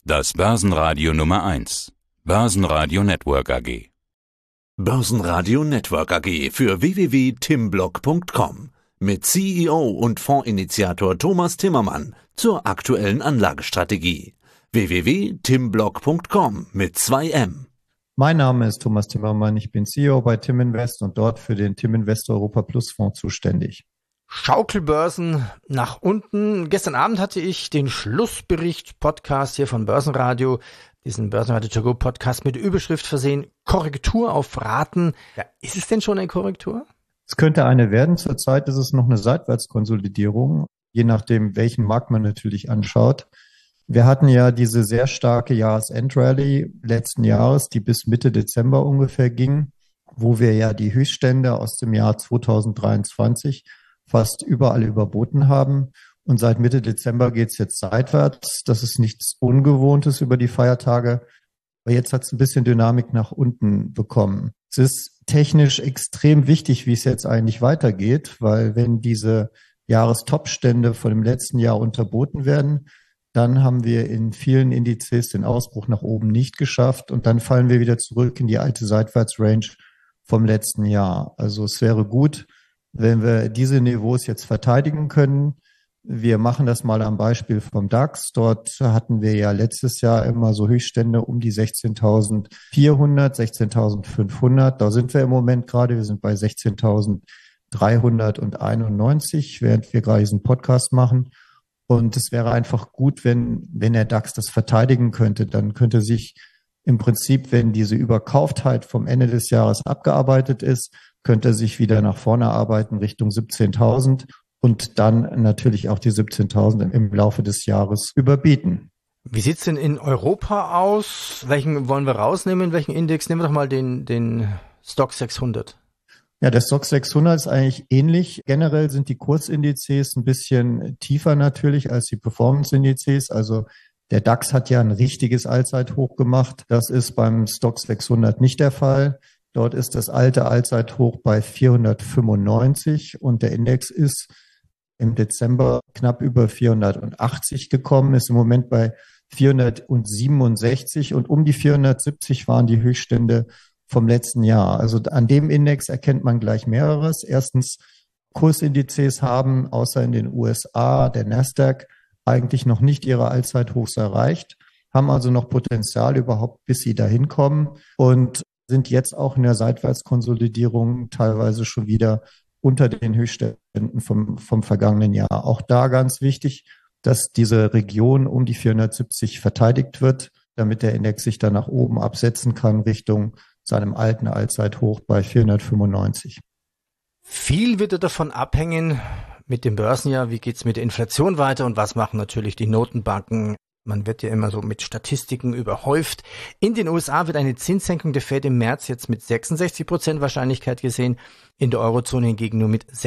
Das Börsenradio Nummer 1. Börsenradio Network AG. Börsenradio Network AG für www.timblock.com mit CEO und Fondsinitiator Thomas Timmermann zur aktuellen Anlagestrategie. www.timblock.com mit 2M. Mein Name ist Thomas Timmermann, ich bin CEO bei Tim Invest und dort für den Tim Invest Europa Plus Fonds zuständig. Schaukelbörsen nach unten. Gestern Abend hatte ich den Schlussbericht-Podcast hier von Börsenradio, diesen Börsenradio To Go Podcast mit Überschrift versehen, Korrektur auf Raten. Ja, ist es denn schon eine Korrektur? Es könnte eine werden. Zurzeit ist es noch eine Seitwärtskonsolidierung, je nachdem, welchen Markt man natürlich anschaut. Wir hatten ja diese sehr starke Jahresendrallye letzten Jahres, die bis Mitte Dezember ungefähr ging, wo wir ja die Höchststände aus dem Jahr 2023 fast überall überboten haben. Und seit Mitte Dezember geht es jetzt seitwärts. Das ist nichts Ungewohntes über die Feiertage. Aber jetzt hat es ein bisschen Dynamik nach unten bekommen. Es ist technisch extrem wichtig, wie es jetzt eigentlich weitergeht, weil wenn diese Jahrestopstände von dem letzten Jahr unterboten werden, dann haben wir in vielen Indizes den Ausbruch nach oben nicht geschafft und dann fallen wir wieder zurück in die alte Seitwärtsrange vom letzten Jahr. Also es wäre gut, wenn wir diese Niveaus jetzt verteidigen können. Wir machen das mal am Beispiel vom DAX. Dort hatten wir ja letztes Jahr immer so Höchststände um die 16.400, 16.500. Da sind wir im Moment gerade. Wir sind bei 16.391, während wir gerade diesen Podcast machen. Und es wäre einfach gut, wenn der DAX das verteidigen könnte. Dann könnte sich im Prinzip, wenn diese Überkauftheit vom Ende des Jahres abgearbeitet ist, könnte er sich wieder nach vorne arbeiten Richtung 17.000 und dann natürlich auch die 17.000 im Laufe des Jahres überbieten. Wie sieht's denn in Europa aus? Welchen wollen wir rausnehmen? Welchen Index? Nehmen wir doch mal den Stoxx 600. Ja, der Stoxx 600 ist eigentlich ähnlich. Generell sind die Kursindizes ein bisschen tiefer natürlich als die Performance-Indizes. Also der DAX hat ja ein richtiges Allzeithoch gemacht. Das ist beim Stoxx 600 nicht der Fall. Dort ist das alte Allzeithoch bei 495 und der Index ist im Dezember knapp über 480 gekommen, ist im Moment bei 467 und um die 470 waren die Höchststände vom letzten Jahr. Also an dem Index erkennt man gleich mehreres. Erstens, Kursindizes haben außer in den USA, der Nasdaq, eigentlich noch nicht ihre Allzeithochs erreicht, haben also noch Potenzial überhaupt, bis sie dahin kommen und sind jetzt auch in der Seitwärtskonsolidierung teilweise schon wieder unter den Höchstständen vom vergangenen Jahr. Auch da ganz wichtig, dass diese Region um die 470 verteidigt wird, damit der Index sich dann nach oben absetzen kann Richtung seinem alten Allzeithoch bei 495. Viel wird davon abhängen mit dem Börsenjahr. Wie geht's mit der Inflation weiter und was machen natürlich die Notenbanken? Man wird ja immer so mit Statistiken überhäuft. In den USA wird eine Zinssenkung der Fed im März jetzt mit 66% Wahrscheinlichkeit gesehen, in der Eurozone hingegen nur mit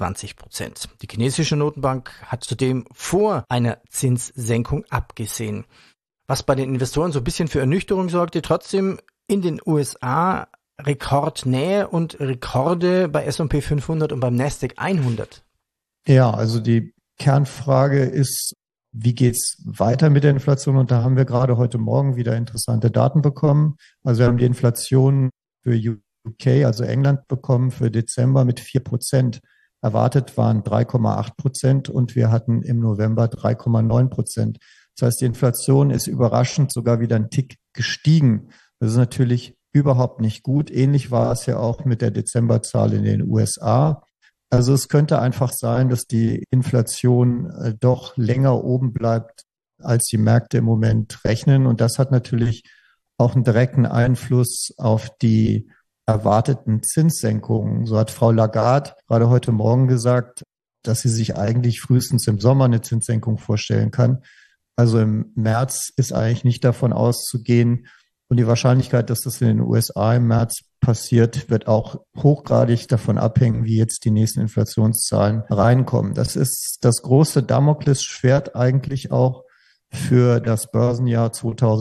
26%. Die chinesische Notenbank hat zudem vor einer Zinssenkung abgesehen. Was bei den Investoren so ein bisschen für Ernüchterung sorgte, trotzdem in den USA Rekordnähe und Rekorde bei S&P 500 und beim Nasdaq 100. Ja, also die Kernfrage ist, wie geht's weiter mit der Inflation? Und da haben wir gerade heute Morgen wieder interessante Daten bekommen. Also wir haben die Inflation für UK, also England, bekommen für Dezember mit 4%. Erwartet waren 3,8% und wir hatten im November 3,9%. Das heißt, die Inflation ist überraschend sogar wieder einen Tick gestiegen. Das ist natürlich überhaupt nicht gut. Ähnlich war es ja auch mit der Dezemberzahl in den USA. Also es könnte einfach sein, dass die Inflation doch länger oben bleibt, als die Märkte im Moment rechnen. Und das hat natürlich auch einen direkten Einfluss auf die erwarteten Zinssenkungen. So hat Frau Lagarde gerade heute Morgen gesagt, dass sie sich eigentlich frühestens im Sommer eine Zinssenkung vorstellen kann. Also im März ist eigentlich nicht davon auszugehen. Und die Wahrscheinlichkeit, dass das in den USA im März passiert, wird auch hochgradig davon abhängen, wie jetzt die nächsten Inflationszahlen reinkommen. Das ist das große Damoklesschwert eigentlich auch für das Börsenjahr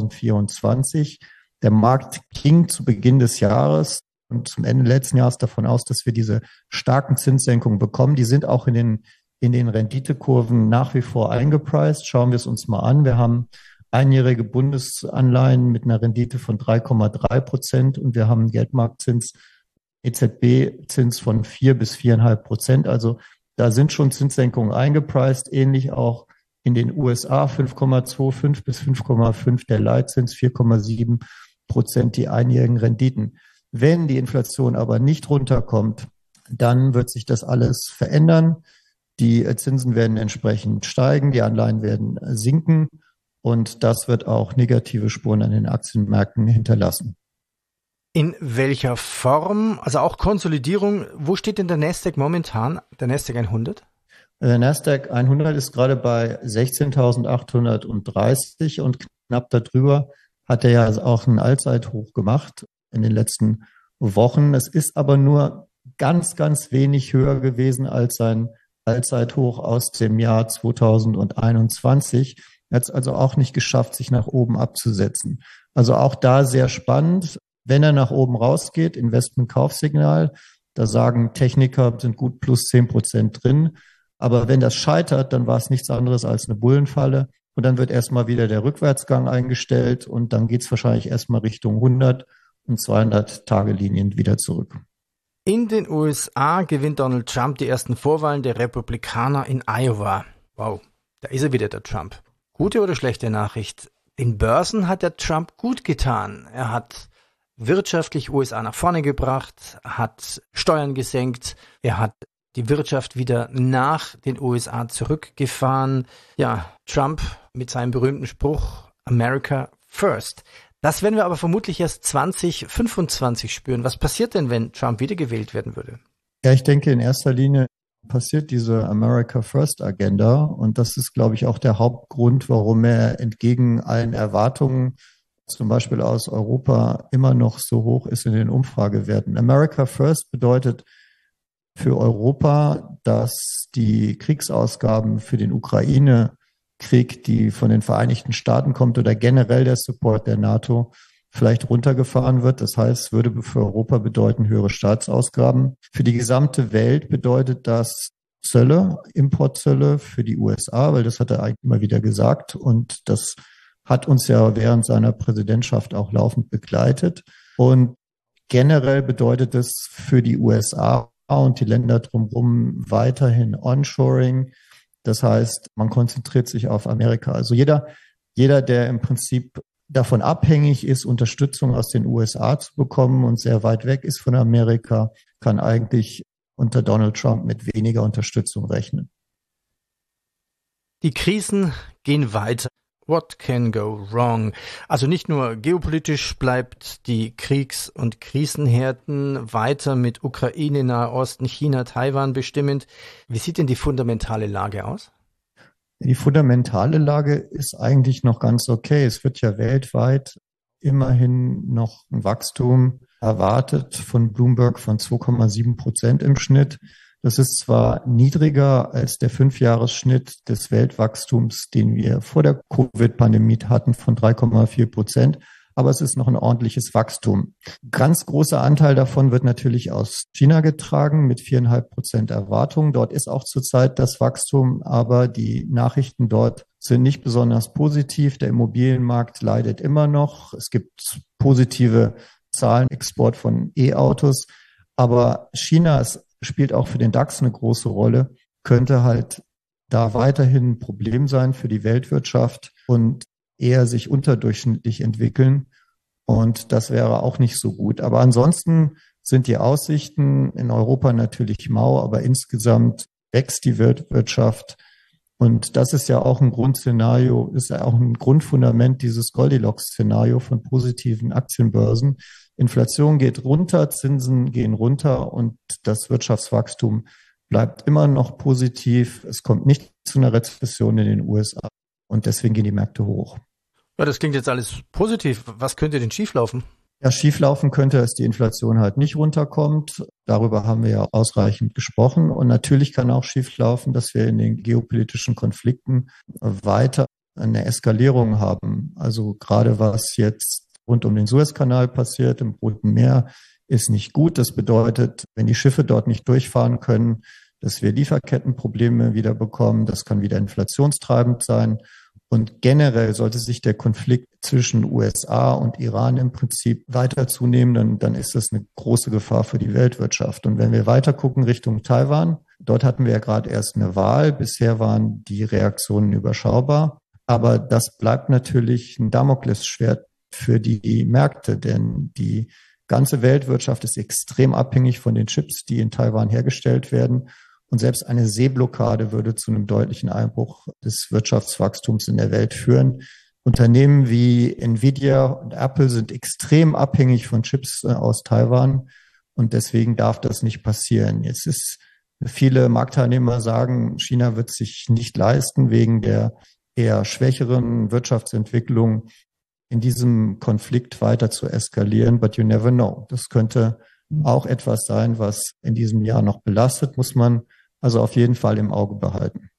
2024. Der Markt ging zu Beginn des Jahres und zum Ende letzten Jahres davon aus, dass wir diese starken Zinssenkungen bekommen. Die sind auch in den Renditekurven nach wie vor eingepreist. Schauen wir es uns mal an. Wir haben einjährige Bundesanleihen mit einer Rendite von 3,3% und wir haben einen Geldmarktzins, EZB-Zins von 4 bis 4,5%. Also da sind schon Zinssenkungen eingepreist, ähnlich auch in den USA 5,25 bis 5,5 der Leitzins, 4,7% die einjährigen Renditen. Wenn die Inflation aber nicht runterkommt, dann wird sich das alles verändern. Die Zinsen werden entsprechend steigen, die Anleihen werden sinken und das wird auch negative Spuren an den Aktienmärkten hinterlassen. In welcher Form, also auch Konsolidierung, wo steht denn der Nasdaq momentan, der Nasdaq 100? Der Nasdaq 100 ist gerade bei 16.830 und knapp darüber hat er ja auch einen Allzeithoch gemacht in den letzten Wochen. Es ist aber nur ganz, ganz wenig höher gewesen als sein Allzeithoch aus dem Jahr 2021. Er hat es also auch nicht geschafft, sich nach oben abzusetzen. Also auch da sehr spannend. Wenn er nach oben rausgeht, Investment-Kaufsignal, da sagen Techniker, sind gut plus 10% drin. Aber wenn das scheitert, dann war es nichts anderes als eine Bullenfalle. Und dann wird erstmal wieder der Rückwärtsgang eingestellt und dann geht es wahrscheinlich erstmal Richtung 100 und 200-Tage-Linien wieder zurück. In den USA gewinnt Donald Trump die ersten Vorwahlen der Republikaner in Iowa. Wow, da ist er wieder, der Trump. Gute oder schlechte Nachricht? Den Börsen hat der Trump gut getan. Er hat wirtschaftlich USA nach vorne gebracht, hat Steuern gesenkt, er hat die Wirtschaft wieder nach den USA zurückgefahren. Ja, Trump mit seinem berühmten Spruch America First. Das werden wir aber vermutlich erst 2025 spüren. Was passiert denn, wenn Trump wiedergewählt werden würde? Ja, ich denke, in erster Linie passiert diese America First Agenda. Und das ist, glaube ich, auch der Hauptgrund, warum er entgegen allen Erwartungen, zum Beispiel aus Europa, immer noch so hoch ist in den Umfragewerten. America First bedeutet für Europa, dass die Kriegsausgaben für den Ukraine-Krieg, die von den Vereinigten Staaten kommt oder generell der Support der NATO, vielleicht runtergefahren wird. Das heißt, würde für Europa bedeuten höhere Staatsausgaben. Für die gesamte Welt bedeutet das Zölle, Importzölle für die USA, weil das hat er eigentlich immer wieder gesagt und das hat uns ja während seiner Präsidentschaft auch laufend begleitet. Und generell bedeutet es für die USA und die Länder drumherum weiterhin Onshoring. Das heißt, man konzentriert sich auf Amerika. Also jeder, der im Prinzip davon abhängig ist, Unterstützung aus den USA zu bekommen und sehr weit weg ist von Amerika, kann eigentlich unter Donald Trump mit weniger Unterstützung rechnen. Die Krisen gehen weiter. What can go wrong? Also nicht nur geopolitisch bleibt die Kriegs- und Krisenherden weiter mit Ukraine, Nahe Osten, China, Taiwan bestimmend. Wie sieht denn die fundamentale Lage aus? Die fundamentale Lage ist eigentlich noch ganz okay. Es wird ja weltweit immerhin noch ein Wachstum erwartet von Bloomberg von 2,7% im Schnitt. Das ist zwar niedriger als der 5-Jahres-Schnitt des Weltwachstums, den wir vor der Covid-Pandemie hatten, von 3,4%, aber es ist noch ein ordentliches Wachstum. Ganz großer Anteil davon wird natürlich aus China getragen mit 4,5% Erwartung. Dort ist auch zurzeit das Wachstum, aber die Nachrichten dort sind nicht besonders positiv. Der Immobilienmarkt leidet immer noch. Es gibt positive Zahlen, Export von E-Autos, aber China spielt auch für den DAX eine große Rolle, könnte halt da weiterhin ein Problem sein für die Weltwirtschaft und eher sich unterdurchschnittlich entwickeln. Und das wäre auch nicht so gut. Aber ansonsten sind die Aussichten in Europa natürlich mau, aber insgesamt wächst die Weltwirtschaft. Und das ist ja auch ein Grundszenario, ist ja auch ein Grundfundament dieses Goldilocks-Szenario von positiven Aktienbörsen. Inflation geht runter, Zinsen gehen runter und das Wirtschaftswachstum bleibt immer noch positiv. Es kommt nicht zu einer Rezession in den USA und deswegen gehen die Märkte hoch. Ja, das klingt jetzt alles positiv. Was könnte denn schieflaufen? Ja, schieflaufen könnte, dass die Inflation halt nicht runterkommt. Darüber haben wir ja ausreichend gesprochen. Und natürlich kann auch schieflaufen, dass wir in den geopolitischen Konflikten weiter eine Eskalierung haben. Also gerade was jetzt rund um den Suezkanal passiert, im Roten Meer, ist nicht gut. Das bedeutet, wenn die Schiffe dort nicht durchfahren können, dass wir Lieferkettenprobleme wieder bekommen. Das kann wieder inflationstreibend sein. Und generell sollte sich der Konflikt zwischen USA und Iran im Prinzip weiter zunehmen, dann ist das eine große Gefahr für die Weltwirtschaft. Und wenn wir weiter gucken Richtung Taiwan, dort hatten wir ja gerade erst eine Wahl. Bisher waren die Reaktionen überschaubar. Aber das bleibt natürlich ein Damoklesschwert für die Märkte, denn die ganze Weltwirtschaft ist extrem abhängig von den Chips, die in Taiwan hergestellt werden. Und selbst eine Seeblockade würde zu einem deutlichen Einbruch des Wirtschaftswachstums in der Welt führen. Unternehmen wie Nvidia und Apple sind extrem abhängig von Chips aus Taiwan. Und deswegen darf das nicht passieren. Viele Marktteilnehmer sagen, China wird sich nicht leisten, wegen der eher schwächeren Wirtschaftsentwicklung in diesem Konflikt weiter zu eskalieren. But you never know. Das könnte auch etwas sein, was in diesem Jahr noch belastet, muss man also auf jeden Fall im Auge behalten.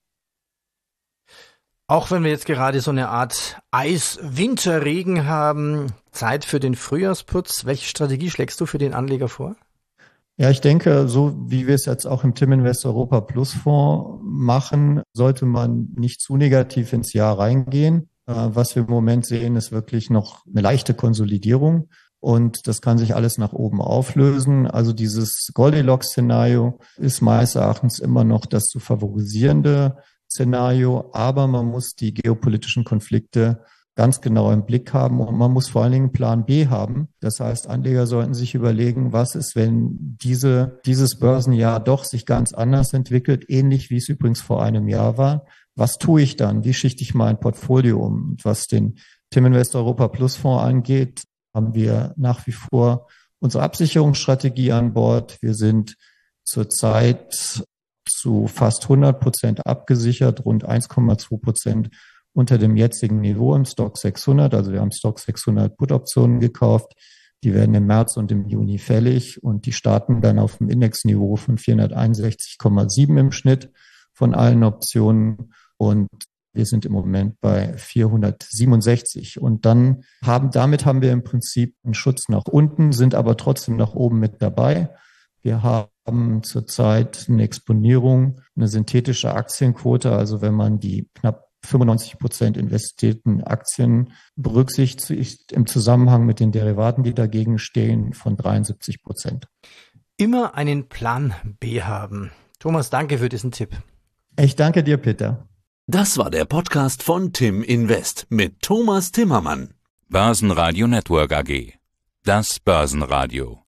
Auch wenn wir jetzt gerade so eine Art Eis-Winterregen haben, Zeit für den Frühjahrsputz. Welche Strategie schlägst du für den Anleger vor? Ja, ich denke, so wie wir es jetzt auch im Tim Invest Europa Plus Fonds machen, sollte man nicht zu negativ ins Jahr reingehen. Was wir im Moment sehen, ist wirklich noch eine leichte Konsolidierung. Und das kann sich alles nach oben auflösen. Also dieses Goldilocks-Szenario ist meines Erachtens immer noch das zu favorisierende Szenario. Aber man muss die geopolitischen Konflikte ganz genau im Blick haben und man muss vor allen Dingen Plan B haben. Das heißt, Anleger sollten sich überlegen, was ist, wenn dieses Börsenjahr doch sich ganz anders entwickelt, ähnlich wie es übrigens vor einem Jahr war. Was tue ich dann? Wie schichte ich mein Portfolio um? Und was den Tim Invest Europa Plus Fonds angeht, haben wir nach wie vor unsere Absicherungsstrategie an Bord. Wir sind zurzeit zu fast 100% abgesichert, rund 1,2% unter dem jetzigen Niveau im Stock 600. Also wir haben Stock 600 Put-Optionen gekauft. Die werden im März und im Juni fällig und die starten dann auf dem Indexniveau von 461,7 im Schnitt von allen Optionen. Und wir sind im Moment bei 467 und damit haben wir im Prinzip einen Schutz nach unten, sind aber trotzdem nach oben mit dabei. Wir haben zurzeit eine Exponierung, eine synthetische Aktienquote, also wenn man die knapp 95% investierten Aktien berücksichtigt im Zusammenhang mit den Derivaten, die dagegen stehen, von 73%. Immer einen Plan B haben. Thomas, danke für diesen Tipp. Ich danke dir, Peter. Das war der Podcast von Tim Invest mit Thomas Timmermann. Börsenradio Network AG. Das Börsenradio.